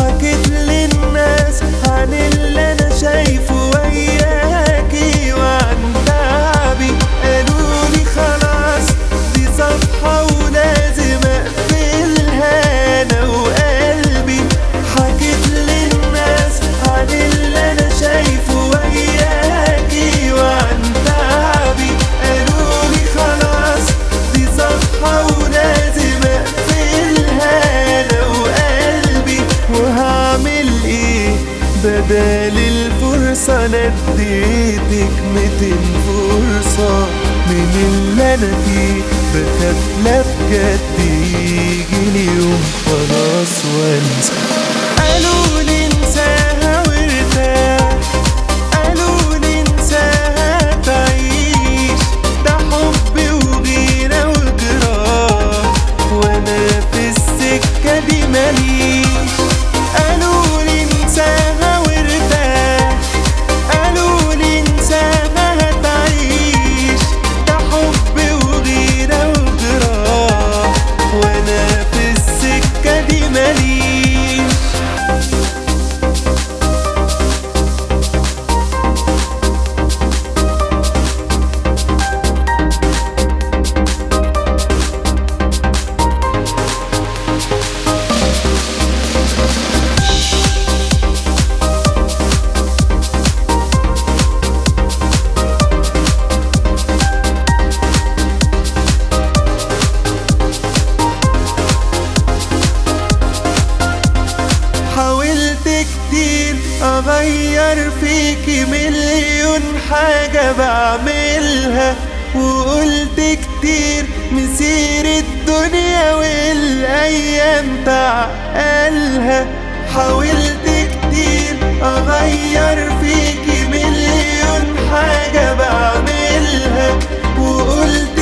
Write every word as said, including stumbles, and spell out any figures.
حكيت للناس عن اللي انا شايفه وياكي وعن تعبي، قالولي خلاص دي صفحة ولازم اقفلها انا وقلبي. حكيت للناس عن اللي انا شايفه وياكي وعن تعبي، قالولي خلاص دي صفحة ولازم اقفلها انا وقلبي. وهعمل ايه بدال الفرصة؟ انا اديتك ميتين فرصة من اللي انا فيه، بخاف لا بجد يجيلي يوم خلاص وانسى. قالولي انساها وارتاح، قالولي انساها تعيش، ده حب وغيرة وجراح وانا في السكة دي ماليش. قالولي انساها وارتاح، قالولي انساها هتعيش، ده حب وغيرة وجراح وانا في السكة دي ماليش. حاولت كتير اغير فيكي، مليون حاجة بعملها، وقلت كتير مسير الدنيا والايام تعقلها. حاولت كتير اغير فيكي، مليون حاجة بعملها، وقلت